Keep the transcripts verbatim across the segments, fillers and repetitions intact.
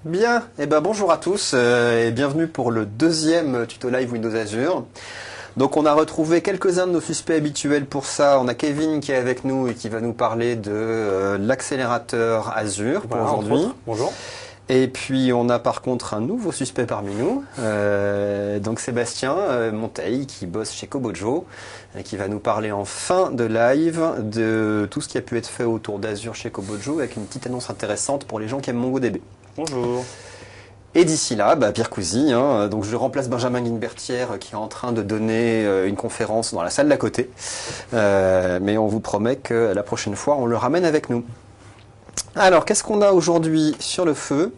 Bien, eh ben bonjour à tous euh, et bienvenue pour le deuxième tuto live Windows Azure. Donc on a retrouvé quelques-uns de nos suspects habituels pour ça. On a Kevin qui est avec nous et qui va nous parler de euh, l'accélérateur Azure pour Voilà, aujourd'hui. Bonjour. Et puis on a par contre un nouveau suspect parmi nous, euh, donc Sébastien euh, Monteil qui bosse chez Kobojo et qui va nous parler en fin de live de tout ce qui a pu être fait autour d'Azure chez Kobojo avec une petite annonce intéressante pour les gens qui aiment MongoDB. Bonjour. Et d'ici là, bah, Pierre Cousy, hein, donc je remplace Benjamin Guinbertière qui est en train de donner euh, une conférence dans la salle d'à côté, euh, mais on vous promet que la prochaine fois on le ramène avec nous. Alors, qu'est-ce qu'on a aujourd'hui sur le feu?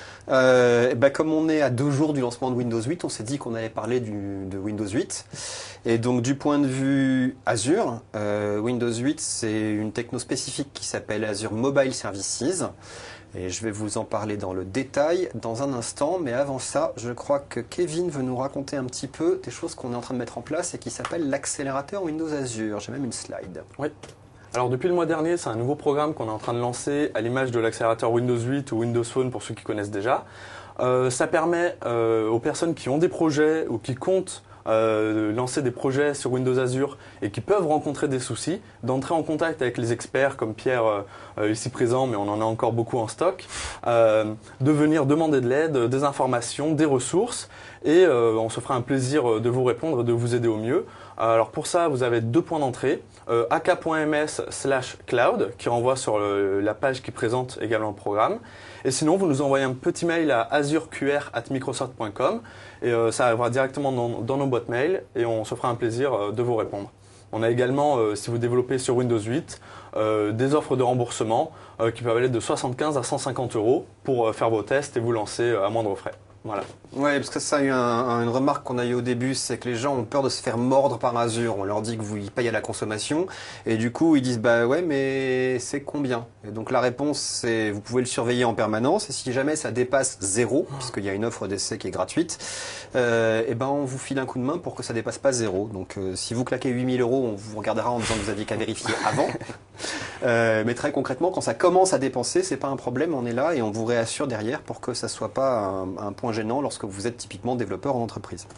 euh, bah, Comme on est à deux jours du lancement de Windows huit, on s'est dit qu'on allait parler du, de Windows huit. Et donc, du point de vue Azure, euh, Windows huit, c'est une techno spécifique qui s'appelle Azure Mobile Services. Et je vais vous en parler dans le détail dans un instant. Mais avant ça, je crois que Kevin veut nous raconter un petit peu des choses qu'on est en train de mettre en place et qui s'appelle l'accélérateur Windows Azure. J'ai même une slide. Oui. Alors depuis le mois dernier, c'est un nouveau programme qu'on est en train de lancer à l'image de l'accélérateur Windows huit ou Windows Phone pour ceux qui connaissent déjà. Euh, ça permet euh, aux personnes qui ont des projets ou qui comptent euh, lancer des projets sur Windows Azure et qui peuvent rencontrer des soucis, d'entrer en contact avec les experts comme Pierre euh, ici présent, mais on en a encore beaucoup en stock, euh, de venir demander de l'aide, des informations, des ressources et euh, on se fera un plaisir de vous répondre et de vous aider au mieux. Alors pour ça, vous avez deux points d'entrée. Euh, ak.ms slash cloud qui renvoie sur le, la page qui présente également le programme. Et sinon, vous nous envoyez un petit mail à azureqr arobase microsoft point com et euh, ça arrivera directement dans, dans nos boîtes mail et on se fera un plaisir euh, de vous répondre. On a également, euh, si vous développez sur Windows huit, euh, des offres de remboursement euh, qui peuvent aller de soixante-quinze à cent cinquante euros pour euh, faire vos tests et vous lancer euh, à moindre frais. Voilà. Ouais, parce que ça, eu un, un, une remarque qu'on a eu au début, c'est que les gens ont peur de se faire mordre par Azure. On leur dit que vous y payez à la consommation, et du coup ils disent bah ouais, mais c'est combien? Et donc la réponse c'est vous pouvez le surveiller en permanence, et si jamais ça dépasse zéro, puisqu'il y a une offre d'essai qui est gratuite, euh, et ben on vous file un coup de main pour que ça dépasse pas zéro. Donc euh, si vous claquez huit mille euros, on vous regardera en disant que vous aviez qu'à vérifier avant. Euh, mais très concrètement, quand ça commence à dépenser, c'est pas un problème, on est là et on vous réassure derrière pour que ça soit pas un, un point gênant lorsque vous êtes typiquement développeur en entreprise.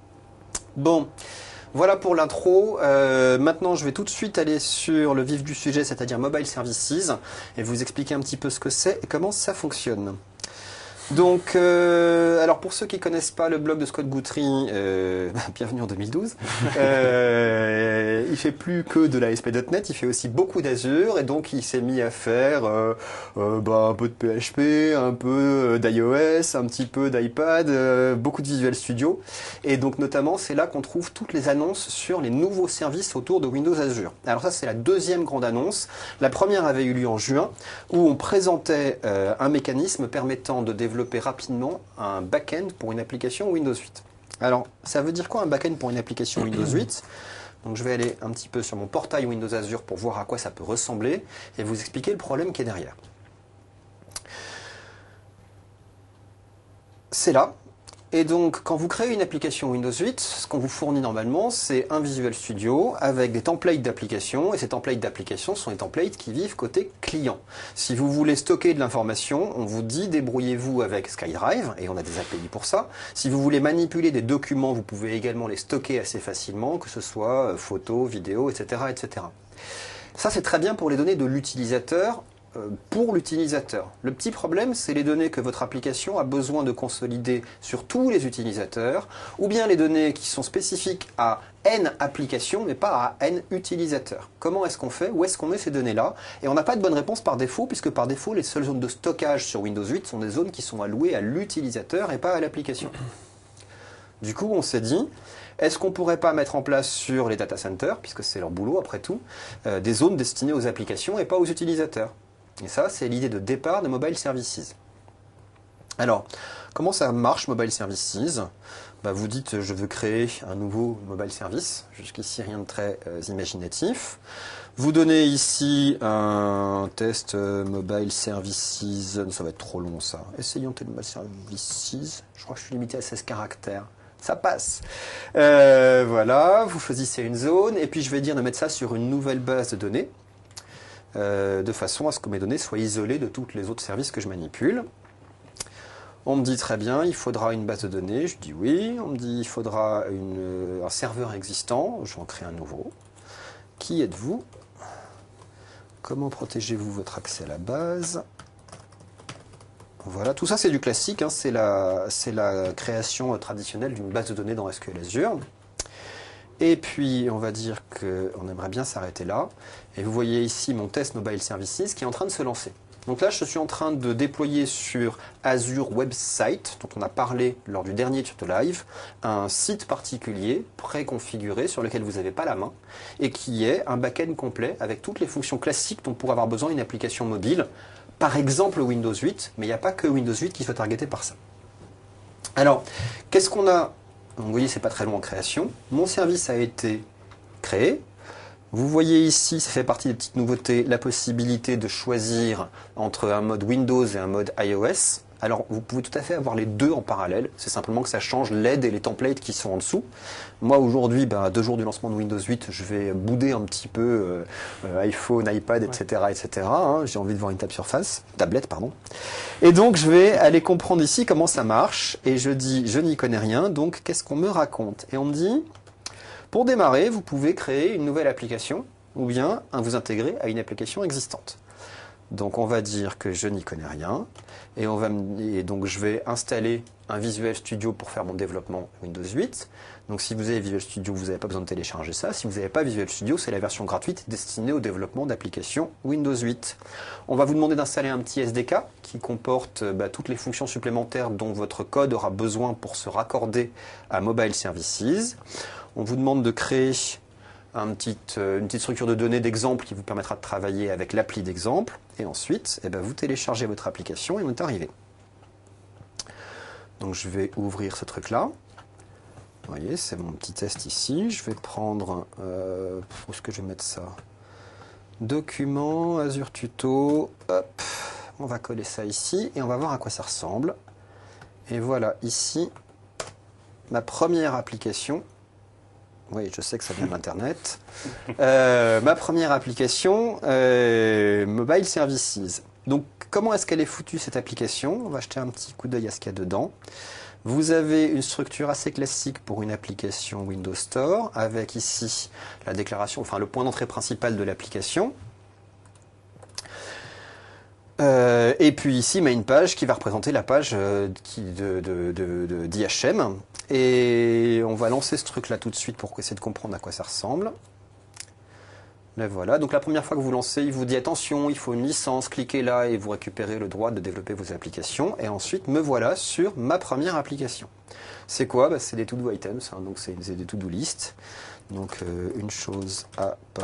Bon, voilà pour l'intro. Euh, maintenant, je vais tout de suite aller sur le vif du sujet, c'est-à-dire Mobile Services, et vous expliquer un petit peu ce que c'est et comment ça fonctionne. Donc, euh, alors pour ceux qui connaissent pas le blog de Scott Guthrie, euh, bienvenue en deux mille douze. Euh, il fait plus que de l'A S P point net, il fait aussi beaucoup d'Azure et donc il s'est mis à faire euh, euh, bah, un peu de P H P, un peu d'iOS, un petit peu d'iPad, euh, beaucoup de Visual Studio. Et donc notamment, c'est là qu'on trouve toutes les annonces sur les nouveaux services autour de Windows Azure. Alors ça, c'est la deuxième grande annonce. La première avait eu lieu en juin où on présentait euh, un mécanisme permettant de développer rapidement un back-end pour une application Windows huit. Alors, ça veut dire quoi un back-end pour une application Windows huit? Donc, je vais aller un petit peu sur mon portail Windows Azure pour voir à quoi ça peut ressembler et vous expliquer le problème qui est derrière. C'est là. Et donc, quand vous créez une application Windows huit, ce qu'on vous fournit normalement, c'est un Visual Studio avec des templates d'application. Et ces templates d'application sont des templates qui vivent côté client. Si vous voulez stocker de l'information, on vous dit débrouillez-vous avec SkyDrive, et on a des A P I pour ça. Si vous voulez manipuler des documents, vous pouvez également les stocker assez facilement, que ce soit photos, vidéos, et cetera, et cetera. Ça, c'est très bien pour les données de l'utilisateur. Pour l'utilisateur. Le petit problème, c'est les données que votre application a besoin de consolider sur tous les utilisateurs, ou bien les données qui sont spécifiques à N applications, mais pas à N utilisateurs. Comment est-ce qu'on fait? Où est-ce qu'on met ces données-là? Et on n'a pas de bonne réponse par défaut, puisque par défaut, les seules zones de stockage sur Windows huit sont des zones qui sont allouées à l'utilisateur et pas à l'application. Du coup, on s'est dit, est-ce qu'on ne pourrait pas mettre en place sur les data centers, puisque c'est leur boulot après tout, euh, des zones destinées aux applications et pas aux utilisateurs? Et ça, c'est l'idée de départ de Mobile Services. Alors, comment ça marche Mobile Services? Bah, vous dites, je veux créer un nouveau Mobile Service. Jusqu'ici, rien de très euh, imaginatif. Vous donnez ici un test euh, Mobile Services. Ça va être trop long, ça. Essayons test Mobile Services. Je crois que je suis limité à seize caractères. Ça passe. Euh, voilà, vous choisissez une zone. Et puis, je vais dire de mettre ça sur une nouvelle base de données. Euh, de façon à ce que mes données soient isolées de tous les autres services que je manipule. On me dit très bien, il faudra une base de données, je dis oui. On me dit il faudra une, un serveur existant, j'en crée un nouveau. Qui êtes-vous? Comment protégez-vous votre accès à la base? Voilà, tout ça c'est du classique, hein, c'est la, c'est la création traditionnelle d'une base de données dans S Q L Azure. Et puis on va dire qu'on aimerait bien s'arrêter là. Et vous voyez ici mon test Mobile Services qui est en train de se lancer. Donc là, je suis en train de déployer sur Azure Website, dont on a parlé lors du dernier tuto live, un site particulier préconfiguré sur lequel vous n'avez pas la main et qui est un back-end complet avec toutes les fonctions classiques dont pourrait avoir besoin une application mobile, par exemple Windows huit, mais il n'y a pas que Windows huit qui soit targeté par ça. Alors, qu'est-ce qu'on a? Donc, vous voyez, c'est pas très long en création. Mon service a été créé. Vous voyez ici, ça fait partie des petites nouveautés, la possibilité de choisir entre un mode Windows et un mode iOS. Alors, vous pouvez tout à fait avoir les deux en parallèle. C'est simplement que ça change l'aide et les templates qui sont en dessous. Moi, aujourd'hui, bah, deux jours du lancement de Windows huit, je vais bouder un petit peu euh, euh, iPhone, iPad, et cetera, et cetera. Hein. J'ai envie de voir une table surface, tablette, pardon. Et donc, je vais aller comprendre ici comment ça marche. Et je dis, je n'y connais rien, donc qu'est-ce qu'on me raconte? Et on me dit, pour démarrer, vous pouvez créer une nouvelle application ou bien vous intégrer à une application existante. Donc on va dire que je n'y connais rien et, on va me, et donc je vais installer un Visual Studio pour faire mon développement Windows huit. Donc si vous avez Visual Studio, vous n'avez pas besoin de télécharger ça. Si vous n'avez pas Visual Studio, c'est la version gratuite destinée au développement d'applications Windows huit. On va vous demander d'installer un petit S D K qui comporte bah, toutes les fonctions supplémentaires dont votre code aura besoin pour se raccorder à Mobile Services. On vous demande de créer un petit, euh, une petite structure de données d'exemple qui vous permettra de travailler avec l'appli d'exemple. Et ensuite, eh ben, vous téléchargez votre application et vous êtes arrivé. Donc je vais ouvrir ce truc-là. Vous voyez, c'est mon petit test ici. Je vais prendre... Euh, où est-ce que je vais mettre ça? Document, Azure Tuto. Hop, on va coller ça ici et on va voir à quoi ça ressemble. Et voilà, ici, ma première application. Oui, je sais que ça vient de l'Internet. Euh, ma première application, euh, Mobile Services. Donc, comment est-ce qu'elle est foutue, cette application? On va jeter un petit coup d'œil à ce qu'il y a dedans. Vous avez une structure assez classique pour une application Windows Store, avec ici la déclaration, enfin le point d'entrée principal de l'application. Euh, et puis ici, main page qui va représenter la page euh, qui, de, de, de, de, d'I H M. Et on va lancer ce truc là tout de suite pour essayer de comprendre à quoi ça ressemble. Là voilà, donc la première fois que vous lancez, il vous dit attention, il faut une licence, cliquez là et vous récupérez le droit de développer vos applications. Et ensuite, me voilà sur ma première application. C'est quoi? Bah, c'est des to-do items, hein, donc c'est des to-do list. Donc euh, une chose à pas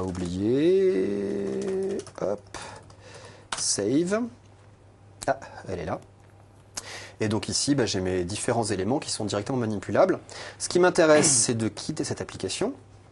oublier. Hop. Save. Ah, elle est là. Et donc ici, bah, j'ai mes différents éléments qui sont directement manipulables. Ce qui m'intéresse, c'est de quitter cette application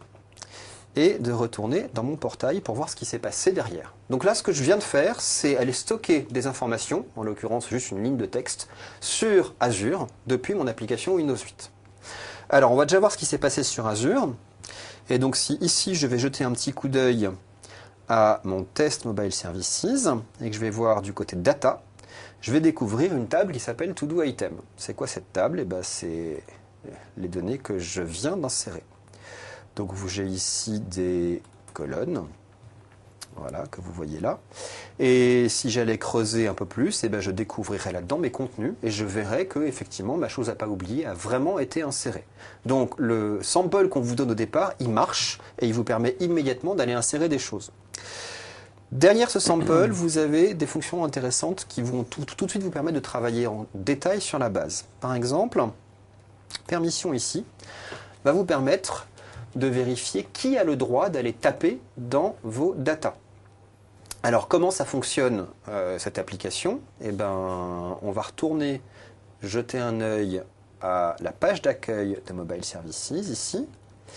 et de retourner dans mon portail pour voir ce qui s'est passé derrière. Donc là, ce que je viens de faire, c'est aller stocker des informations, en l'occurrence juste une ligne de texte, sur Azure depuis mon application Windows huit. Alors, on va déjà voir ce qui s'est passé sur Azure. Et donc si ici, je vais jeter un petit coup d'œil à mon test Mobile Services et que je vais voir du côté Data, je vais découvrir une table qui s'appelle To Do Item. C'est quoi cette table? Eh ben, c'est les données que je viens d'insérer. Donc j'ai ici des colonnes, voilà, que vous voyez là. Et si j'allais creuser un peu plus, eh ben, je découvrirais là-dedans mes contenus et je verrais que effectivement ma chose à pas oublier a vraiment été insérée. Donc le sample qu'on vous donne au départ, il marche et il vous permet immédiatement d'aller insérer des choses. Derrière ce sample, vous avez des fonctions intéressantes qui vont tout, tout de suite vous permettre de travailler en détail sur la base. Par exemple, permission ici va vous permettre de vérifier qui a le droit d'aller taper dans vos datas. Alors comment ça fonctionne euh, cette application? Eh ben, on va retourner jeter un œil à la page d'accueil de Mobile Services ici.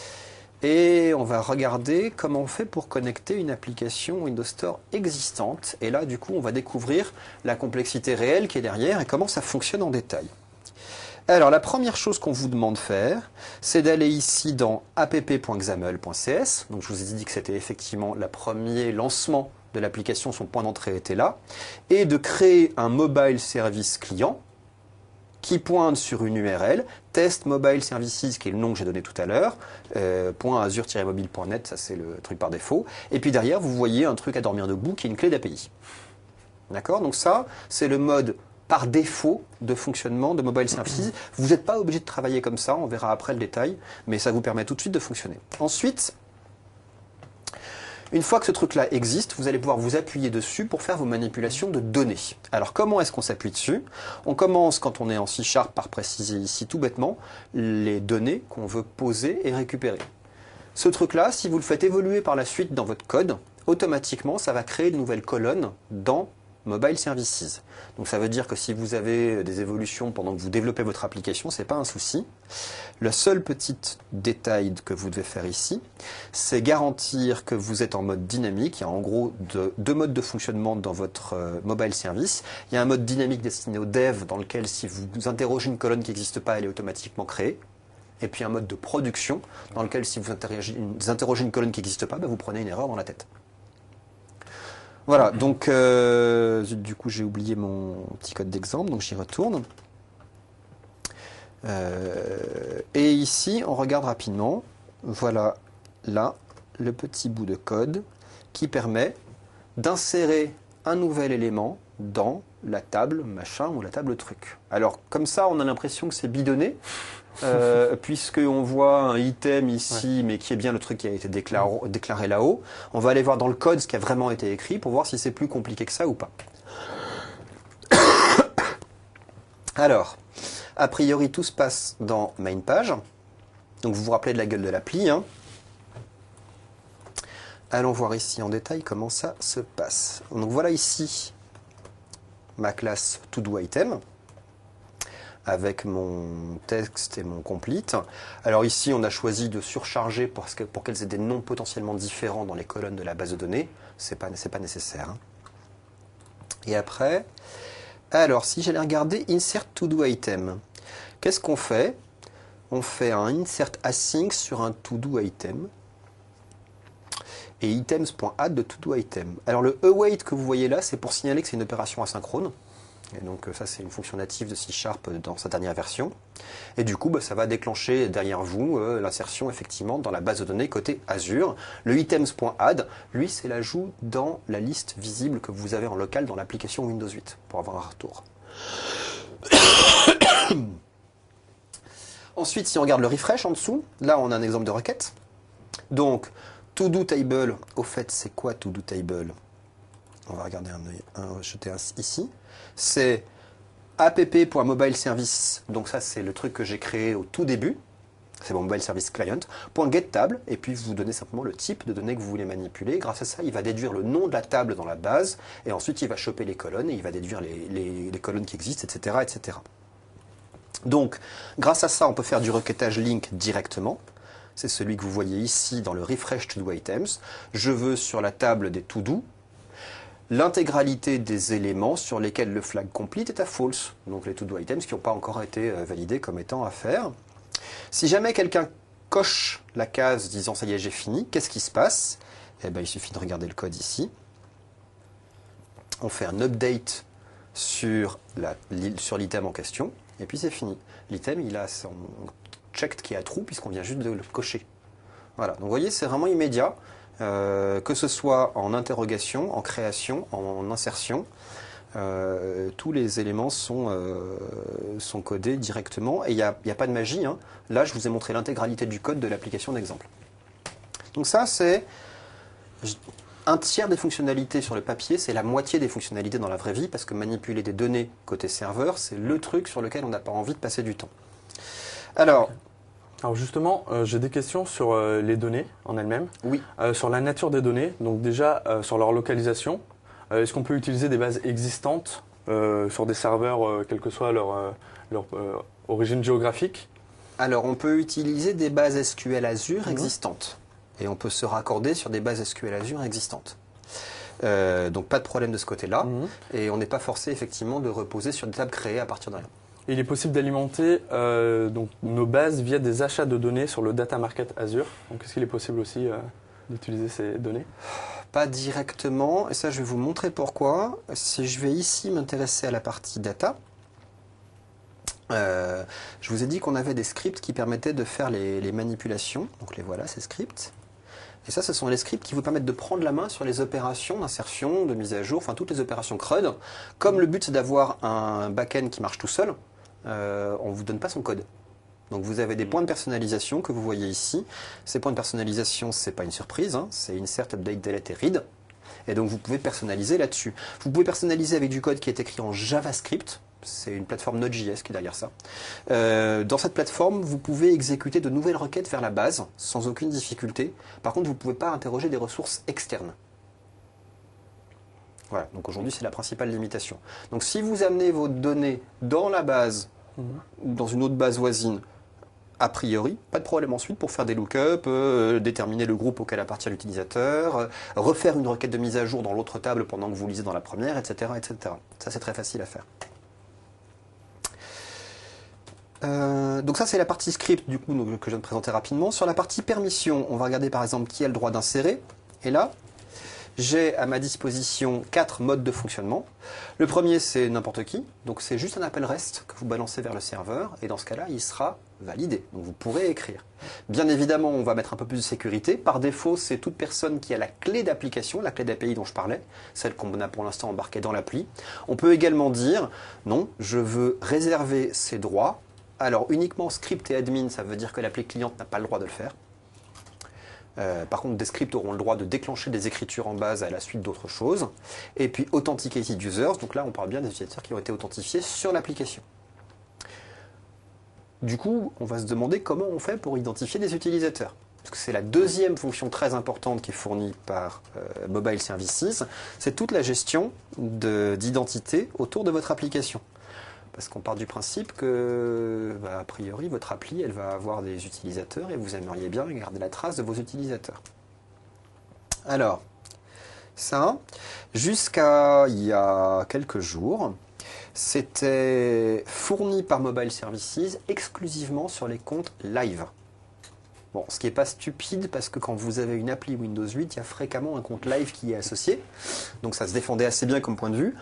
Et on va regarder comment on fait pour connecter une application Windows Store existante. Et là, du coup, on va découvrir la complexité réelle qui est derrière et comment ça fonctionne en détail. Alors, la première chose qu'on vous demande de faire, c'est d'aller ici dans app point xaml point c s. Donc, je vous ai dit que c'était effectivement le premier lancement de l'application, son point d'entrée était là. Et de créer un mobile service client. qui pointe sur une U R L, test mobile services, qui est le nom que j'ai donné tout à l'heure, euh, .azure-mobile.net, ça c'est le truc par défaut. Et puis derrière, vous voyez un truc à dormir debout qui est une clé d'A P I. D'accord? Donc ça, c'est le mode par défaut de fonctionnement de mobile services. Vous n'êtes pas obligé de travailler comme ça, on verra après le détail, mais ça vous permet tout de suite de fonctionner. Ensuite, une fois que ce truc-là existe, vous allez pouvoir vous appuyer dessus pour faire vos manipulations de données. Alors comment est-ce qu'on s'appuie dessus? On commence, quand on est en C Sharp, par préciser ici tout bêtement les données qu'on veut poser et récupérer. Ce truc-là, si vous le faites évoluer par la suite dans votre code, automatiquement, ça va créer de nouvelles colonnes dans Mobile Services. Donc ça veut dire que si vous avez des évolutions pendant que vous développez votre application, ce n'est pas un souci. Le seul petit détail que vous devez faire ici, c'est garantir que vous êtes en mode dynamique. Il y a en gros deux, deux modes de fonctionnement dans votre euh, mobile service. Il y a un mode dynamique destiné au dev dans lequel si vous interrogez une colonne qui n'existe pas, elle est automatiquement créée. Et puis un mode de production dans lequel si vous interrogez une, vous interrogez une colonne qui n'existe pas, ben vous prenez une erreur dans la tête. Voilà, donc euh, du coup j'ai oublié mon petit code d'exemple, donc j'y retourne. Euh, et ici, on regarde rapidement, voilà là le petit bout de code qui permet d'insérer un nouvel élément dans la table machin ou la table truc. Alors comme ça, on a l'impression que c'est bidonné. Euh, puisqu'on voit un item ici, ouais. mais qui est bien le truc qui a été déclaré, déclaré là-haut. On va aller voir dans le code ce qui a vraiment été écrit pour voir si c'est plus compliqué que ça ou pas. Alors, a priori, tout se passe dans main page. Donc vous vous rappelez de la gueule de l'appli. Hein. Allons voir ici en détail comment ça se passe. Donc voilà ici ma classe ToDoItem, avec mon texte et mon complete. Alors ici, on a choisi de surcharger pour, que, pour qu'elles aient des noms potentiellement différents dans les colonnes de la base de données. C'est pas, c'est pas nécessaire. Hein. Et après, alors si j'allais regarder Insert ToDoItem, qu'est-ce qu'on fait? On fait un Insert Async sur un ToDoItem et items.add de ToDoItem. Alors le await que vous voyez là, c'est pour signaler que c'est une opération asynchrone. Et donc ça c'est une fonction native de C Sharp dans sa dernière version. Et du coup bah, ça va déclencher derrière vous euh, l'insertion effectivement dans la base de données côté Azure. Le items.add, lui c'est l'ajout dans la liste visible que vous avez en local dans l'application Windows huit pour avoir un retour. Ensuite si on regarde le refresh en dessous, là on a un exemple de requête. Donc ToDoTable, au fait c'est quoi ToDoTable? On va regarder un œil, un, jeter un ici. C'est app.mobileservice, donc ça c'est le truc que j'ai créé au tout début, c'est mon mobile service client, .getTable, et puis vous donnez simplement le type de données que vous voulez manipuler. Grâce à ça, il va déduire le nom de la table dans la base, et ensuite il va choper les colonnes, et il va déduire les, les, les colonnes qui existent, et cetera, et cetera. Donc, grâce à ça, on peut faire du requêtage link directement. C'est celui que vous voyez ici dans le refresh ToDoItems. Je veux sur la table des to-do l'intégralité des éléments sur lesquels le flag complete est à false. Donc les ToDoItems qui n'ont pas encore été validés comme étant à faire. Si jamais quelqu'un coche la case disant ça y est j'ai fini, qu'est-ce qui se passe? Eh ben, il suffit de regarder le code ici. On fait un update sur la, sur l'item en question et puis c'est fini. L'item il a son checked qui est à true puisqu'on vient juste de le cocher. Voilà, donc vous voyez c'est vraiment immédiat. Euh, que ce soit en interrogation, en création, en insertion, euh, tous les éléments sont, euh, sont codés directement et il n'y a, y a pas de magie. Hein. Là, je vous ai montré l'intégralité du code de l'application d'exemple. Donc ça, c'est un tiers des fonctionnalités sur le papier, c'est la moitié des fonctionnalités dans la vraie vie parce que manipuler des données côté serveur, c'est le truc sur lequel on n'a pas envie de passer du temps. Alors... Alors justement, euh, j'ai des questions sur euh, les données en elles-mêmes, oui. euh, sur la nature des données, donc déjà euh, sur leur localisation. Euh, Est-ce qu'on peut utiliser des bases existantes euh, sur des serveurs, euh, quelle que soit leur, euh, leur euh, origine géographique? Alors on peut utiliser des bases S Q L Azure mmh. existantes et on peut se raccorder sur des bases S Q L Azure existantes. Euh, donc pas de problème de ce côté-là mmh. et on n'est pas forcé effectivement de reposer sur des tables créées à partir de rien. Il est possible d'alimenter euh, donc nos bases via des achats de données sur le Data Market Azure. Donc, est-ce qu'il est possible aussi euh, d'utiliser ces données? Pas directement, et ça je vais vous montrer pourquoi. Si je vais ici m'intéresser à la partie data, Euh, je vous ai dit qu'on avait des scripts qui permettaient de faire les, les manipulations. Donc les voilà, ces scripts. Et ça, ce sont les scripts qui vous permettent de prendre la main sur les opérations d'insertion, de mise à jour, enfin toutes les opérations C R U D. Comme le but c'est d'avoir un back-end qui marche tout seul, euh, on ne vous donne pas son code. Donc vous avez des points de personnalisation que vous voyez ici. Ces points de personnalisation, ce n'est pas une surprise, hein, c'est insert, update, delete et read. Et donc vous pouvez personnaliser là-dessus. Vous pouvez personnaliser avec du code qui est écrit en JavaScript. C'est une plateforme Node.js qui est derrière ça. Euh, dans cette plateforme, vous pouvez exécuter de nouvelles requêtes vers la base sans aucune difficulté. Par contre, vous ne pouvez pas interroger des ressources externes. Voilà, donc aujourd'hui, c'est la principale limitation. Donc si vous amenez vos données dans la base, mmh. ou dans une autre base voisine, a priori, pas de problème ensuite pour faire des lookups, euh, déterminer le groupe auquel appartient l'utilisateur, euh, refaire une requête de mise à jour dans l'autre table pendant que vous lisez dans la première, et cetera et cetera. Ça, c'est très facile à faire. Euh, donc ça, c'est la partie script du coup donc, que je viens de présenter rapidement. Sur la partie permission, on va regarder par exemple qui a le droit d'insérer. Et là, j'ai à ma disposition quatre modes de fonctionnement. Le premier, c'est n'importe qui. Donc c'est juste un appel REST que vous balancez vers le serveur. Et dans ce cas-là, il sera validé. Donc vous pourrez écrire. Bien évidemment, on va mettre un peu plus de sécurité. Par défaut, c'est toute personne qui a la clé d'application, la clé d'A P I dont je parlais, celle qu'on a pour l'instant embarquée dans l'appli. On peut également dire, non, je veux réserver ces droits. Alors uniquement script et admin, ça veut dire que l'appli cliente n'a pas le droit de le faire. Euh, par contre, des scripts auront le droit de déclencher des écritures en base à la suite d'autres choses. Et puis Authenticated Users, donc là on parle bien des utilisateurs qui ont été authentifiés sur l'application. Du coup, on va se demander comment on fait pour identifier des utilisateurs. Parce que c'est la deuxième fonction très importante qui est fournie par euh, Mobile Services, c'est toute la gestion d'identité autour de votre application. Parce qu'on part du principe que, bah, a priori, votre appli, elle va avoir des utilisateurs et vous aimeriez bien garder la trace de vos utilisateurs. Alors, ça, jusqu'à il y a quelques jours, c'était fourni par Mobile Services exclusivement sur les comptes live. Bon, ce qui n'est pas stupide parce que quand vous avez une appli Windows huit, il y a fréquemment un compte live qui est associé. Donc ça se défendait assez bien comme point de vue.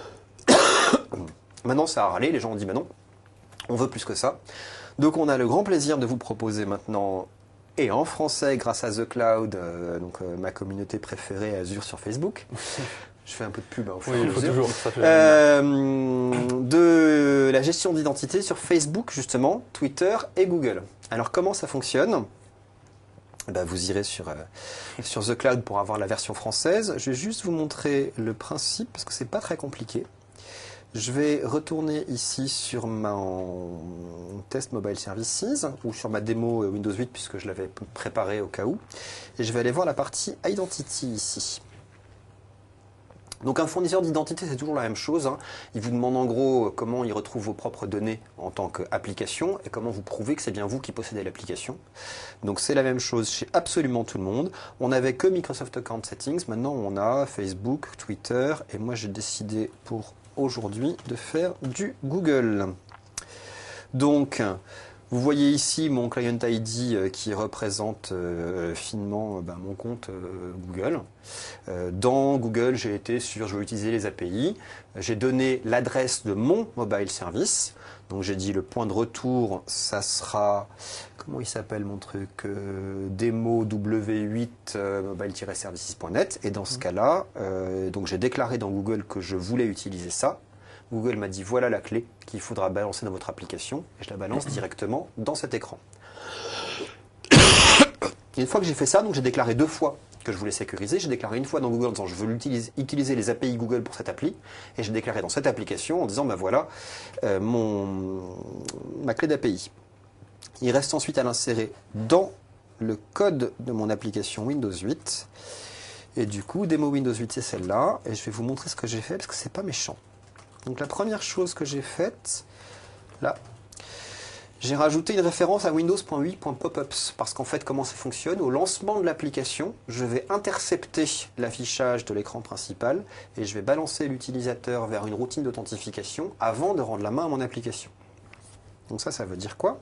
Maintenant, ça a râlé, les gens ont dit, bah non, on veut plus que ça. Donc, on a le grand plaisir de vous proposer maintenant, et en français, grâce à The Cloud, euh, donc euh, ma communauté préférée, Azure sur Facebook. Je fais un peu de pub, hein, au fur et à mesure. toujours. Ça fait euh, de la gestion d'identité sur Facebook, justement, Twitter et Google. Alors, comment ça fonctionne ? Ben, vous irez sur, euh, sur The Cloud pour avoir la version française. Je vais juste vous montrer le principe, parce que c'est pas très compliqué. Je vais retourner ici sur mon test Mobile Services ou sur ma démo Windows huit puisque je l'avais préparé au cas où. Et je vais aller voir la partie Identity ici. Donc un fournisseur d'identité, c'est toujours la même chose. Hein. Il vous demande en gros comment il retrouve vos propres données en tant qu'application et comment vous prouvez que c'est bien vous qui possédez l'application. Donc c'est la même chose chez absolument tout le monde. On n'avait que Microsoft Account Settings. Maintenant on a Facebook, Twitter et moi j'ai décidé pour aujourd'hui de faire du Google. Donc, vous voyez ici mon Client I D qui représente euh, finement euh, ben, mon compte euh, Google. Euh, dans Google, j'ai été sur, je vais utiliser les A P I. J'ai donné l'adresse de mon mobile service. Donc j'ai dit le point de retour, ça sera, comment il s'appelle mon truc, euh, démo w huit euh, mobile-services point net. Et dans ce mmh. cas-là, euh, donc j'ai déclaré dans Google que je voulais utiliser ça. Google m'a dit voilà la clé qu'il faudra balancer dans votre application. Et je la balance directement dans cet écran. Et une fois que j'ai fait ça, donc j'ai déclaré deux fois que je voulais sécuriser. J'ai déclaré une fois dans Google en disant je veux utiliser, utiliser les A P I Google pour cette appli. Et j'ai déclaré dans cette application en disant ben voilà euh, mon, ma clé d'A P I. Il reste ensuite à l'insérer dans le code de mon application Windows huit. Et du coup, démo Windows huit, c'est celle-là. Et je vais vous montrer ce que j'ai fait parce que c'est pas méchant. Donc la première chose que j'ai faite, là, j'ai rajouté une référence à windows point huit point popups parce qu'en fait, comment ça fonctionne? Au lancement de l'application, je vais intercepter l'affichage de l'écran principal et je vais balancer l'utilisateur vers une routine d'authentification avant de rendre la main à mon application. Donc ça, ça veut dire quoi?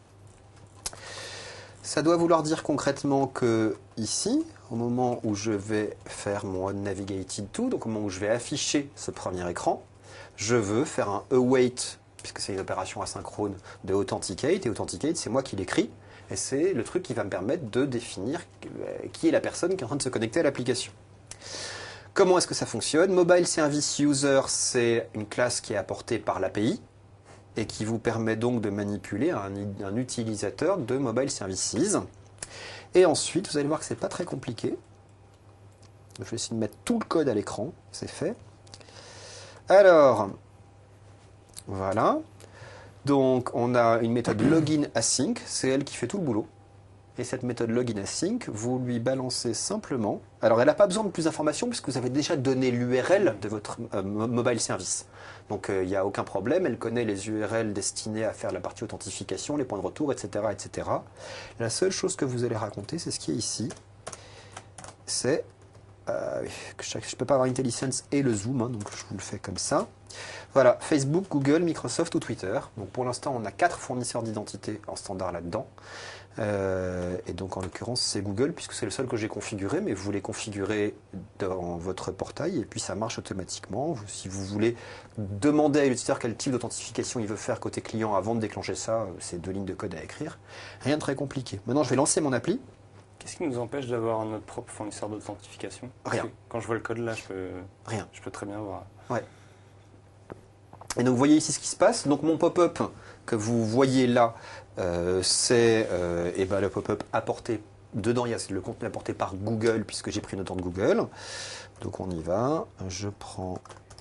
Ça doit vouloir dire concrètement que ici, au moment où je vais faire mon Navigated To, donc au moment où je vais afficher ce premier écran, je veux faire un await puisque c'est une opération asynchrone de Authenticate, et Authenticate, c'est moi qui l'écris, et c'est le truc qui va me permettre de définir qui est la personne qui est en train de se connecter à l'application. Comment est-ce que ça fonctionne? Mobile Service User, c'est une classe qui est apportée par l'A P I, et qui vous permet donc de manipuler un, un utilisateur de Mobile Services. Et ensuite, vous allez voir que c'est pas très compliqué. Je vais essayer de mettre tout le code à l'écran, c'est fait. Alors, voilà. Donc, on a une méthode login async, c'est elle qui fait tout le boulot. Et cette méthode login async, vous lui balancez simplement. Alors, elle n'a pas besoin de plus d'informations puisque vous avez déjà donné l'U R L de votre euh, mobile service. Donc, il euh, n'y a aucun problème. Elle connaît les U R L destinés à faire la partie authentification, les points de retour, et cetera, et cetera. La seule chose que vous allez raconter, c'est ce qui est ici. C'est euh, que je ne peux pas avoir IntelliSense et le zoom, hein, donc je vous le fais comme ça. Voilà, Facebook, Google, Microsoft ou Twitter. Donc, pour l'instant, on a quatre fournisseurs d'identité en standard là-dedans. Euh, et donc en l'occurrence c'est Google puisque c'est le seul que j'ai configuré, mais vous les configurez dans votre portail et puis ça marche automatiquement. Vous, si vous voulez demander à l'utilisateur quel type d'authentification il veut faire côté client avant de déclencher ça, c'est deux lignes de code à écrire. Rien de très compliqué. Maintenant je vais lancer mon appli. Qu'est-ce qui nous empêche d'avoir notre propre fournisseur d'authentification? Rien. Quand je vois le code là, je peux, Rien. Je peux très bien voir. Ouais. Et donc vous voyez ici ce qui se passe. Donc mon pop-up que vous voyez là, euh, c'est euh, eh ben, le pop-up apporté. Dedans, il y a le contenu apporté par Google, puisque j'ai pris le temps de Google. Donc on y va. Je prends...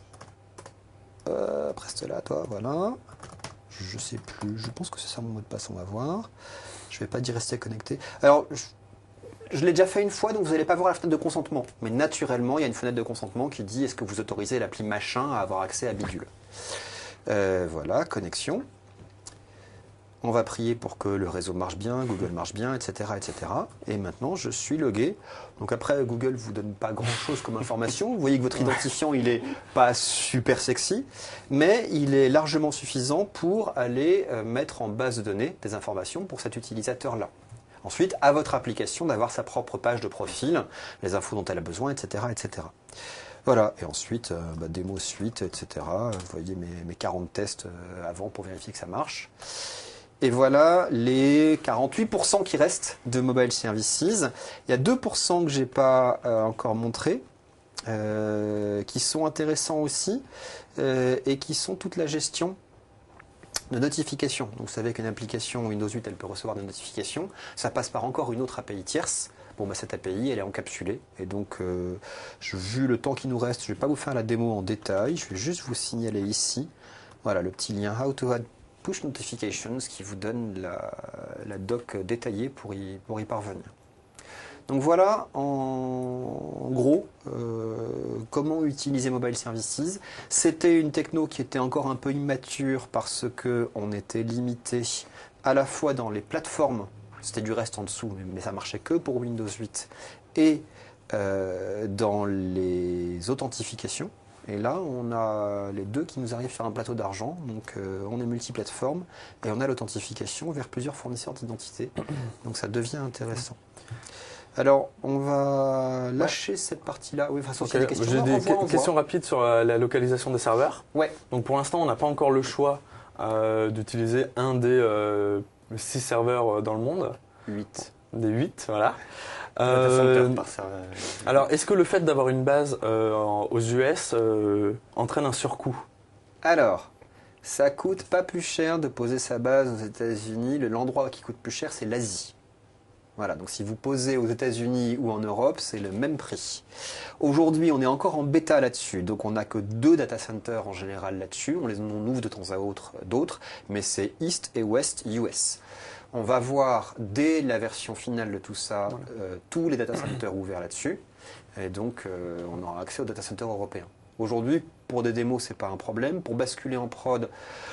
Euh, reste là, toi, voilà. Je sais plus. Je pense que c'est ça mon mot de passe, on va voir. Je vais pas dire rester connecté. Alors, je, je l'ai déjà fait une fois, donc vous n'allez pas voir la fenêtre de consentement. Mais naturellement, il y a une fenêtre de consentement qui dit est-ce que vous autorisez l'appli machin à avoir accès à bidule. Euh, voilà, connexion. On va prier pour que le réseau marche bien, Google marche bien, et cetera, et cetera. Et maintenant, je suis logué. Donc après, Google ne vous donne pas grand-chose comme information. Vous voyez que votre identifiant, il n'est pas super sexy, mais il est largement suffisant pour aller euh, mettre en base de données des informations pour cet utilisateur-là. Ensuite, à votre application d'avoir sa propre page de profil, les infos dont elle a besoin, et cetera, et cetera. Voilà, et ensuite, euh, bah, démo suite, et cetera. Vous voyez mes, mes quarante tests euh, avant pour vérifier que ça marche. Et voilà les quarante-huit pour cent qui restent de Mobile Services. Il y a deux pour cent que je n'ai pas euh, encore montré, euh, qui sont intéressants aussi, euh, et qui sont toute la gestion de notifications. Donc vous savez qu'une application Windows huit, elle peut recevoir des notifications. Ça passe par encore une autre A P I tierce. Bon, bah, cette A P I, elle est encapsulée. Et donc, euh, je, vu le temps qui nous reste, je ne vais pas vous faire la démo en détail. Je vais juste vous signaler ici, voilà, le petit lien How to add push notifications qui vous donne la, la doc détaillée pour y, pour y parvenir. Donc voilà, en, en gros, euh, comment utiliser Mobile Services. C'était une techno qui était encore un peu immature parce qu'on était limité à la fois dans les plateformes, c'était du reste en dessous, mais, mais ça marchait que pour Windows huit, et euh, dans les authentifications. Et là, on a les deux qui nous arrivent sur un plateau d'argent. Donc, euh, on est multiplateforme et on a l'authentification vers plusieurs fournisseurs d'identité. Donc, ça devient intéressant. Alors, on va lâcher ouais. cette partie-là. Oui, de toute façon, okay. des questions. J'ai des que questions rapides sur la, la localisation des serveurs. Ouais. Donc, pour l'instant, on n'a pas encore le choix euh, d'utiliser un des euh, six serveurs dans le monde. huit. Des huit, voilà. Euh, alors, est-ce que le fait d'avoir une base euh, aux U S euh, entraîne un surcoût? Alors, ça coûte pas plus cher de poser sa base aux États-Unis. L'endroit qui coûte plus cher, c'est l'Asie. Voilà, donc si vous posez aux États-Unis ou en Europe, c'est le même prix. Aujourd'hui, on est encore en bêta là-dessus, donc on n'a que deux data centers en général là-dessus. On les on ouvre de temps à autre d'autres, mais c'est East et West U S. On va voir dès la version finale de tout ça, voilà. euh, tous les data centers ouverts là-dessus. Et donc, euh, on aura accès aux data centers européens. Aujourd'hui, pour des démos, c'est pas un problème. Pour basculer en prod,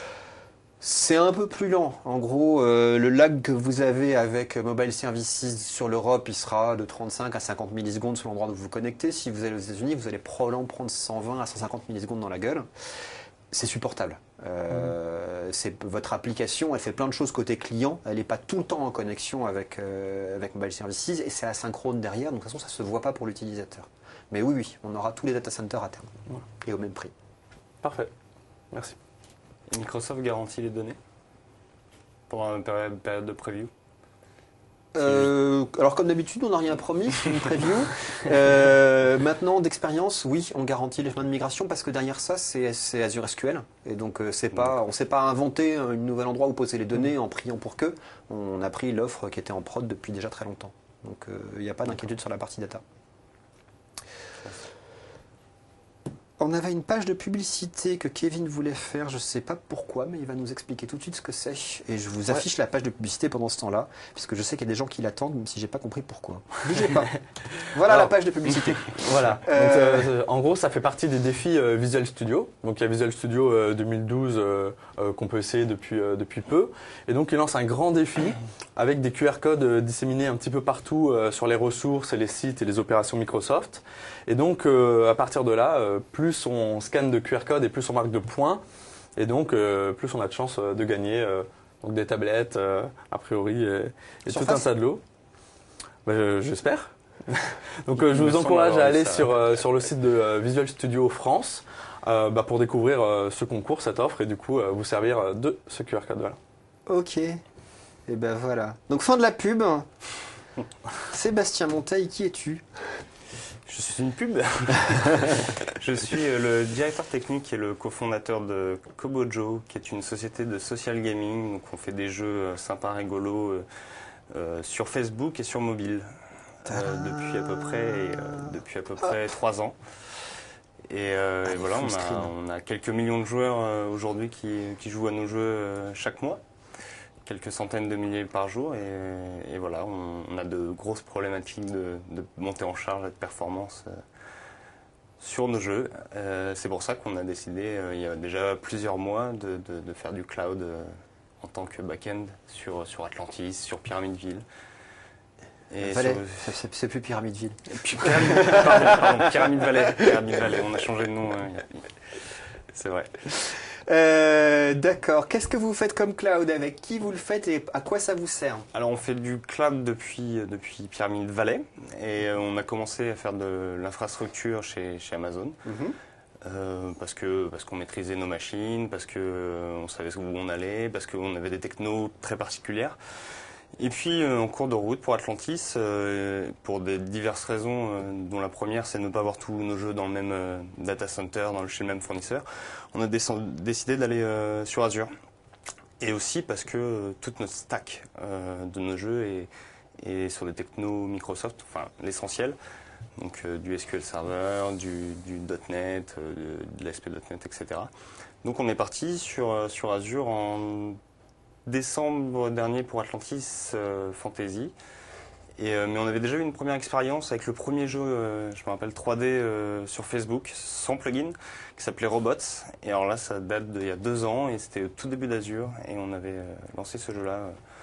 c'est un peu plus lent. En gros, euh, le lag que vous avez avec Mobile Services sur l'Europe, il sera de trente-cinq à cinquante millisecondes selon l'endroit où vous vous connectez. Si vous allez aux États-Unis, vous allez probablement prendre cent vingt à cent cinquante millisecondes dans la gueule. C'est supportable. Euh, mmh. c'est, votre application, elle fait plein de choses côté client. Elle n'est pas tout le temps en connexion avec, euh, avec Mobile Services et c'est asynchrone derrière. Donc de toute façon, ça ne se voit pas pour l'utilisateur. Mais oui, oui, on aura tous les data centers à terme. Mmh. Et au même prix. Parfait. Merci. Microsoft garantit les données pendant une péri- période de preview. Euh, alors comme d'habitude, on n'a rien promis, c'est une preview. Euh, maintenant, d'expérience, oui, on garantit les chemins de migration parce que derrière ça, c'est c'est Azure S Q L. Et donc, euh, c'est pas, on ne s'est pas inventé un nouvel endroit où poser les données en priant pour que. On a pris l'offre qui était en prod depuis déjà très longtemps. Donc, euh, il n'y a pas d'inquiétude sur la partie data. On avait une page de publicité que Kevin voulait faire, je ne sais pas pourquoi, mais il va nous expliquer tout de suite ce que c'est. Et je vous affiche ouais. la page de publicité pendant ce temps-là, puisque je sais qu'il y a des gens qui l'attendent, même si j'ai pas compris pourquoi. Bougez pas. Voilà Alors, la page de publicité. Voilà. Euh... Donc, euh, en gros, ça fait partie des défis euh, Visual Studio. Donc il y a Visual Studio euh, deux mille douze euh, euh, qu'on peut essayer depuis, euh, depuis peu. Et donc il lance un grand défi avec des Q R codes euh, disséminés un petit peu partout euh, sur les ressources et les sites et les opérations Microsoft. Et donc euh, à partir de là, euh, plus on scanne de Q R codes et plus on marque de points, et donc euh, plus on a de chances de gagner euh, donc des tablettes, euh, a priori, et, et tout un tas de lots. Ben, j'espère. Donc euh, je vous encourage à aller sur, euh, sur le site de euh, Visual Studio France euh, bah, pour découvrir euh, ce concours, cette offre, et du coup euh, vous servir de ce Q R code. Voilà. Ok, et ben voilà. Donc fin de la pub. Sébastien Monteil, qui es-tu ? Je suis une pub. Je suis le directeur technique et le cofondateur de Kobojo, qui est une société de social gaming. Donc on fait des jeux sympas, rigolos euh, sur Facebook et sur mobile euh, depuis à peu près euh, depuis à peu près trois ans. Et, euh, et voilà, on a, on a quelques millions de joueurs euh, aujourd'hui qui, qui jouent à nos jeux euh, chaque mois. Quelques centaines de milliers par jour, et, et voilà, on, on a de grosses problématiques de, de montée en charge et de performance euh, sur nos jeux. Euh, c'est pour ça qu'on a décidé, euh, il y a déjà plusieurs mois, de, de, de faire du cloud euh, en tant que back-end sur, sur Atlantis, sur Pyramideville. Et Valais, sur... c'est plus Pyramideville. Pyramide, pardon, pardon, Pyramide Valley, Pyramide Valley, on a changé de nom, euh, c'est vrai. Euh, D'accord. Qu'est-ce que vous faites comme cloud? Avec qui vous le faites et à quoi ça vous sert? Alors on fait du cloud depuis, depuis Pyramide Valley, et on a commencé à faire de l'infrastructure chez, chez Amazon. Mm-hmm. euh, parce que parce qu'on maîtrisait nos machines, parce que euh, on savait où on allait, parce qu'on avait des technos très particulières. Et puis euh, en cours de route pour Atlantis, euh, pour des diverses raisons, euh, dont la première c'est de ne pas avoir tous nos jeux dans le même euh, data center, dans le, chez le même fournisseur, on a décidé d'aller euh, sur Azure. Et aussi parce que euh, toute notre stack euh, de nos jeux est, est sur des technos Microsoft, enfin l'essentiel, donc euh, du S Q L Server, du, du .NET, euh, de, de l'A S P point net, et cetera. Donc on est parti sur, euh, sur Azure en décembre dernier pour Atlantis euh, Fantasy. Et, euh, mais on avait déjà eu une première expérience avec le premier jeu, euh, je me rappelle, trois D euh, sur Facebook, sans plugin, qui s'appelait Robots. Et alors là, ça date d'il y a deux ans, et c'était au tout début d'Azure, et on avait euh, lancé ce jeu-là.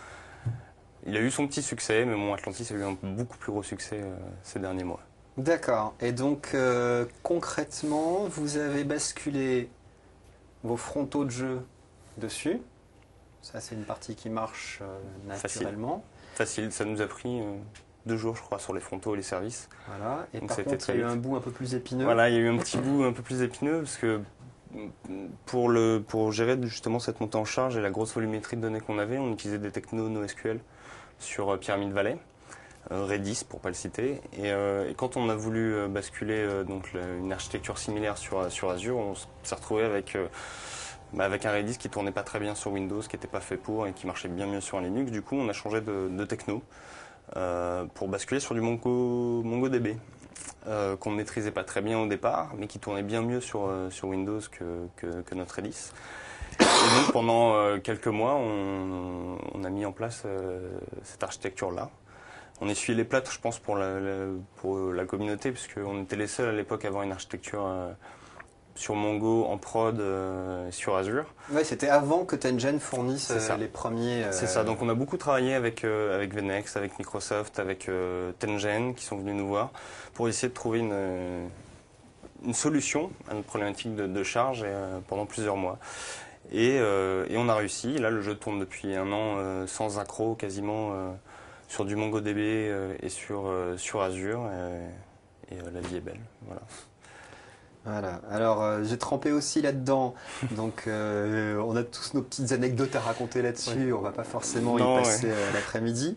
Il a eu son petit succès, mais bon, Atlantis a eu un beaucoup plus gros succès euh, ces derniers mois. D'accord. Et donc, euh, concrètement, vous avez basculé vos frontaux de jeu dessus. Ça, c'est une partie qui marche euh, naturellement. Facile. Facile, ça nous a pris euh, deux jours, je crois, sur les frontaux et les services. Voilà, et donc par contre, il y a eu un bout un peu plus épineux. Voilà, il y a eu un petit bout un peu plus épineux, parce que pour, le, pour gérer justement cette montée en charge et la grosse volumétrie de données qu'on avait, on utilisait des technos NoSQL sur euh, Pyramide Valley, euh, Redis pour pas le citer. Et, euh, et quand on a voulu euh, basculer euh, donc, la, une architecture similaire sur, sur Azure, on s'est retrouvé avec... Euh, Bah avec un Redis qui tournait pas très bien sur Windows, qui n'était pas fait pour et qui marchait bien mieux sur un Linux. Du coup, on a changé de, de techno euh, pour basculer sur du Mongo, MongoDB, euh, qu'on ne maîtrisait pas très bien au départ, mais qui tournait bien mieux sur, euh, sur Windows que, que, que notre Redis. Et donc, pendant euh, quelques mois, on, on a mis en place euh, cette architecture-là. On essuyait les plâtres, je pense, pour la, la, pour la communauté, puisqu'on était les seuls à l'époque à avoir une architecture... Euh, sur Mongo, en prod, euh, sur Azure. Ouais, c'était avant que Tengen fournisse euh, les premiers... Euh... C'est ça, donc on a beaucoup travaillé avec, euh, avec Vnext, avec Microsoft, avec euh, Tengen, qui sont venus nous voir, pour essayer de trouver une, euh, une solution à notre problématique de, de charge et, euh, pendant plusieurs mois. Et, euh, et on a réussi. Là, le jeu tourne depuis un an euh, sans accroc, quasiment, euh, sur du MongoDB euh, et sur, euh, sur Azure. Et, et euh, la vie est belle, voilà. Voilà. Alors, euh, j'ai trempé aussi là-dedans. Donc, euh, on a tous nos petites anecdotes à raconter là-dessus. Ouais. On va pas forcément Non, y passer ouais. euh, l'après-midi.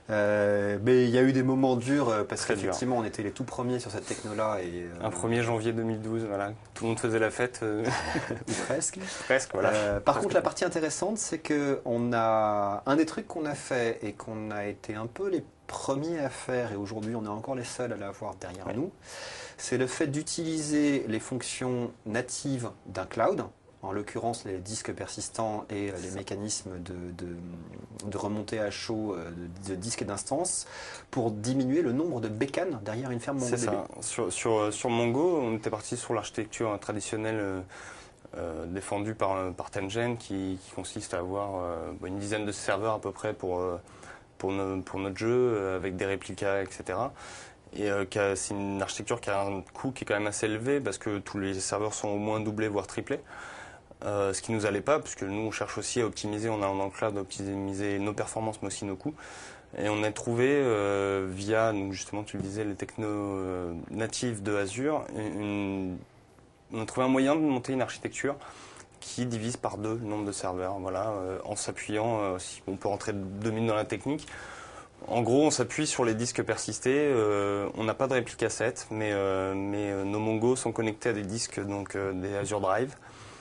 Euh, mais il y a eu des moments durs euh, parce Très qu'effectivement, on était les tout premiers sur cette techno-là. Et, euh, Un premier janvier deux mille douze, voilà, tout le monde faisait la fête, euh, ou presque. presque, voilà. Euh, par contre, la partie intéressante, c'est que on a un des trucs qu'on a fait et qu'on a été un peu les premiers à faire, et aujourd'hui, on est encore les seuls à l'avoir derrière Ouais. nous. C'est le fait d'utiliser les fonctions natives d'un cloud, en l'occurrence les disques persistants et euh, les mécanismes de, de, de remontée à chaud euh, de, de disques et d'instances, pour diminuer le nombre de bécanes derrière une ferme C'est MongoDB. ça. Sur, sur, sur Mongo, on était parti sur l'architecture traditionnelle euh, euh, défendue par, par Tengen, qui, qui consiste à avoir euh, une dizaine de serveurs à peu près pour, euh, pour, no- pour notre jeu, euh, avec des réplicas, et cetera. Et euh, qui a- c'est une architecture qui a un coût qui est quand même assez élevé, parce que tous les serveurs sont au moins doublés, voire triplés. Euh, ce qui nous allait pas, puisque nous on cherche aussi à optimiser, on a dans le cloud à optimiser nos performances mais aussi nos coûts. Et on a trouvé euh, via, donc justement tu le disais, les technos euh, natives de Azure, une- on a trouvé un moyen de monter une architecture qui divise par deux le nombre de serveurs, voilà, euh, en s'appuyant, euh, si on peut rentrer deux minutes dans la technique. En gros, on s'appuie sur les disques persistés. Euh, on n'a pas de réplique asset, mais, euh, mais euh, nos Mongo sont connectés à des disques, donc euh, des Azure Drive.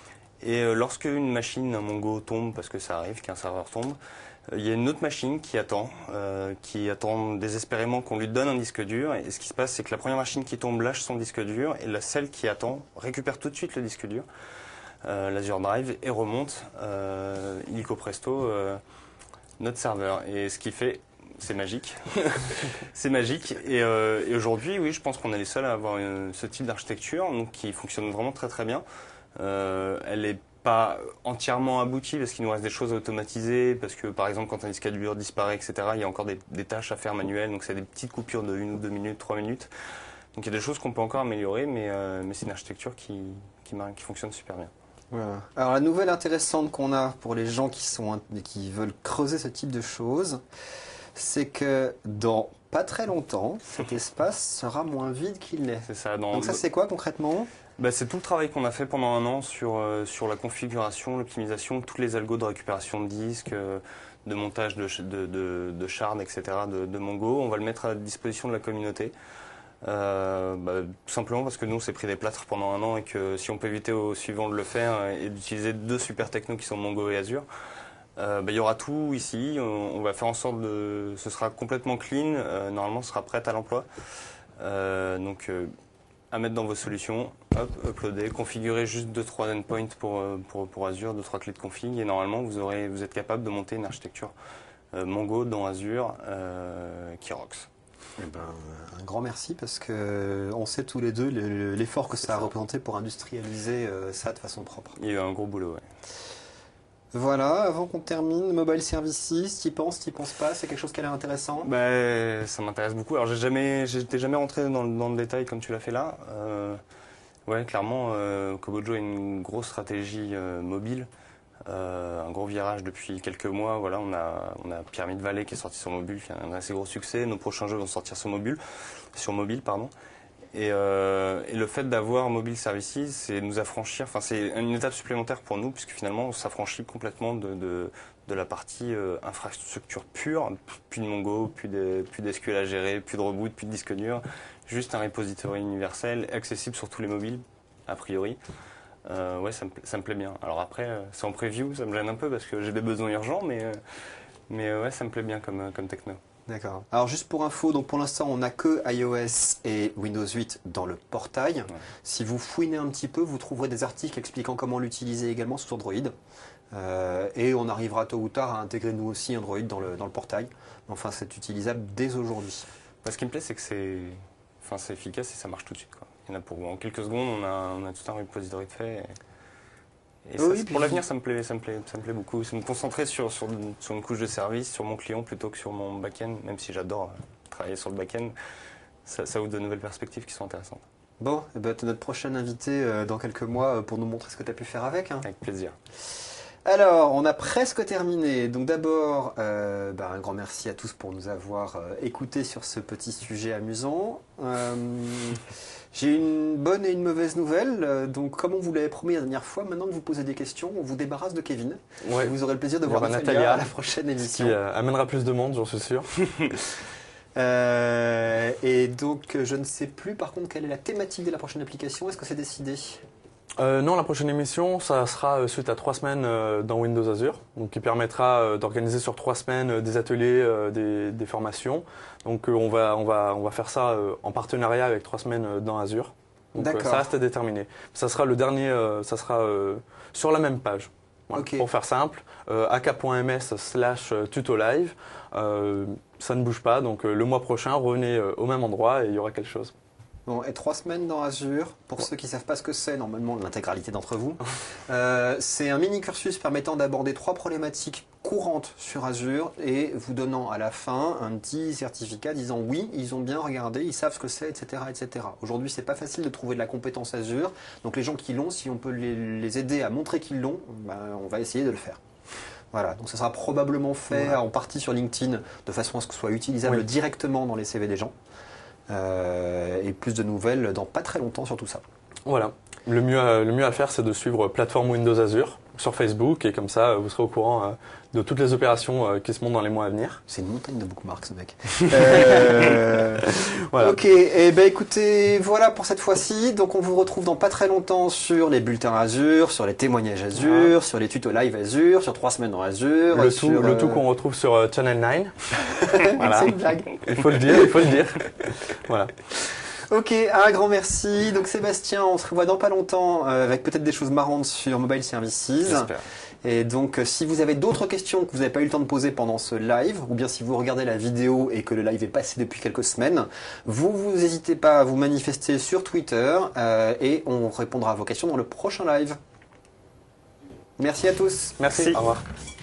Et euh, lorsque une machine, un Mongo tombe, parce que ça arrive qu'un serveur tombe, euh, il y a une autre machine qui attend, euh, qui attend désespérément qu'on lui donne un disque dur. Et ce qui se passe, c'est que la première machine qui tombe lâche son disque dur, et la celle qui attend récupère tout de suite le disque dur, euh, l'Azure Drive, et remonte euh, illico presto euh, notre serveur. Et ce qui fait, c'est magique. C'est magique. Et, euh, et aujourd'hui, oui, je pense qu'on est les seuls à avoir une- ce type d'architecture, donc qui fonctionne vraiment très très bien. Euh, elle n'est pas entièrement aboutie parce qu'il nous reste des choses à automatiser, parce que par exemple quand un disque dur disparaît, et cetera, il y a encore des, des tâches à faire manuelles, donc c'est des petites coupures de une ou deux minutes, trois minutes. Donc il y a des choses qu'on peut encore améliorer, mais, euh, mais c'est une architecture qui, qui, marche- qui fonctionne super bien. Voilà. Alors la nouvelle intéressante qu'on a pour les gens qui, sont, qui veulent creuser ce type de choses, c'est que dans pas très longtemps, cet espace sera moins vide qu'il n'est. C'est ça. Dans Donc ça c'est quoi concrètement ? Bah, c'est tout le travail qu'on a fait pendant un an sur, euh, sur la configuration, l'optimisation, tous les algos de récupération de disques, euh, de montage de, ch- de, de, de shard, et cetera de, de Mongo. On va le mettre à disposition de la communauté. Euh, bah, tout simplement parce que nous on s'est pris des plâtres pendant un an et que si on peut éviter au suivant de le faire et d'utiliser deux super technos qui sont Mongo et Azure, euh, bah, il y aura tout ici. On, on va faire en sorte de... Ce sera complètement clean. Euh, normalement, ce sera prêt à l'emploi. Euh, donc... Euh, à mettre dans vos solutions, hop, uploader, configurer juste deux trois endpoints pour, pour, pour Azure, deux trois clés de config, et normalement vous, aurez, vous êtes capable de monter une architecture euh, Mongo dans Azure euh, qui rocks. Eh ben, un grand merci parce que on sait tous les deux l'effort que ça a représenté pour industrialiser euh, ça de façon propre. Il y a eu un gros boulot, ouais. Voilà, avant qu'on termine, Mobile Services, t'y penses, t'y penses pas, c'est quelque chose qui a l'air intéressant. Bah, ça m'intéresse beaucoup. Alors j'ai jamais, j'étais jamais rentré dans, le- dans le détail comme tu l'as fait là. Euh, ouais, clairement, euh, Kobojo a une grosse stratégie euh, mobile, euh, un gros virage depuis quelques mois. Voilà, on a, on a Pyramid Valley qui est sorti sur mobile, qui a un assez gros succès. Nos prochains jeux vont sortir sur mobile, sur mobile, pardon. Et, euh, et le fait d'avoir Mobile Services, c'est nous affranchir, enfin c'est une étape supplémentaire pour nous, puisque finalement on s'affranchit complètement de, de, de la partie euh, infrastructure pure, plus de Mongo, plus de, plus d'S Q L à gérer, plus de reboot, plus de disque dur, juste un repository universel, accessible sur tous les mobiles, a priori. Euh, ouais, ça me, ça me plaît bien. Alors après, euh, c'est en preview, ça me gêne un peu parce que j'ai des besoins urgents, mais, euh, mais euh, ouais, ça me plaît bien comme, comme techno. D'accord. Alors juste pour info, donc pour l'instant on n'a que iOS et Windows huit dans le portail. Ouais. Si vous fouinez un petit peu, vous trouverez des articles expliquant comment l'utiliser également sous Android. Euh, et on arrivera tôt ou tard à intégrer nous aussi Android dans le, dans le portail. Enfin c'est utilisable dès aujourd'hui. Bah, ce qui me plaît, c'est que c'est, enfin, c'est efficace et ça marche tout de suite, quoi. Il y en a pour en quelques secondes, on a, on a tout un repository de fait. Et, et ça, Oui, c'est- puis- pour l'avenir, ça me plaît, ça me plaît, ça me plaît beaucoup. C'est me concentrer sur, sur, sur une couche de service, sur mon client plutôt que sur mon back-end, même si j'adore euh, travailler sur le back-end. Ça, ça ouvre de nouvelles perspectives qui sont intéressantes. Bon, eh ben, t'es notre prochain invité euh, dans quelques mois euh, pour nous montrer ce que tu as pu faire avec. Hein. Avec plaisir. Alors, on a presque terminé. Donc d'abord, euh, bah, un grand merci à tous pour nous avoir euh, écoutés sur ce petit sujet amusant. Euh, J'ai une bonne et une mauvaise nouvelle. Euh, Donc comme on vous l'avait promis la dernière fois, maintenant que vous posez des questions, on vous débarrasse de Kevin. Ouais. Et vous aurez le plaisir de Il y voir aura Natalia, Natalia, à la prochaine Ce émission. qui euh, amènera plus de monde, j'en suis sûr. Euh, et donc je ne sais plus par contre quelle est la thématique de la prochaine application. Est-ce que c'est décidé? Euh, non, la prochaine émission, ça sera euh, suite à trois semaines euh, dans Windows Azure, donc qui permettra euh, d'organiser sur trois semaines euh, des ateliers, euh, des, des formations. Donc euh, on va on va on va faire ça euh, en partenariat avec trois semaines euh, dans Azure. Donc euh, D'accord. ça reste à déterminer. Ça sera le dernier, euh, ça sera euh, sur la même page. Voilà. Ok. Pour faire simple, euh, ak.ms slash tuto live. Euh, ça ne bouge pas, donc euh, le mois prochain, revenez euh, au même endroit et il y aura quelque chose. Bon, et trois semaines dans Azure, pour ceux qui ne savent pas ce que c'est, normalement l'intégralité d'entre vous, euh, c'est un mini cursus permettant d'aborder trois problématiques courantes sur Azure et vous donnant à la fin un petit certificat disant oui, ils ont bien regardé, ils savent ce que c'est, et cetera, et cetera. Aujourd'hui, c'est pas facile de trouver de la compétence Azure, donc les gens qui l'ont, si on peut les, les aider à montrer qu'ils l'ont, ben, on va essayer de le faire. Voilà, donc ça sera probablement fait Voilà. en partie sur LinkedIn de façon à ce que ce soit utilisable Oui. directement dans les C V des gens. Euh, et plus de nouvelles dans pas très longtemps sur tout ça. Voilà. Le mieux, à, le mieux à faire, c'est de suivre plateforme Windows Azure sur Facebook et comme ça, vous serez au courant euh, de toutes les opérations euh, qui se montent dans les mois à venir. C'est une montagne de bookmarks, ce mec. euh... Voilà. Ok, et ben écoutez, voilà pour cette fois-ci. Donc on vous retrouve dans pas très longtemps sur les bulletins Azure, sur les témoignages Azure, Voilà. sur les tutos live Azure, sur trois semaines dans Azure. Le sur, tout, le euh, tout qu'on retrouve sur euh, Channel neuf. Voilà. C'est une blague. Il faut le dire, il faut le dire. Voilà. Ok, un grand merci. Donc Sébastien, on se revoit dans pas longtemps euh, avec peut-être des choses marrantes sur Mobile Services. J'espère. Et donc, euh, si vous avez d'autres questions que vous n'avez pas eu le temps de poser pendant ce live, ou bien si vous regardez la vidéo et que le live est passé depuis quelques semaines, vous vous n'hésitez pas à vous manifester sur Twitter euh, et on répondra à vos questions dans le prochain live. Merci à tous. Merci. Merci. Au revoir.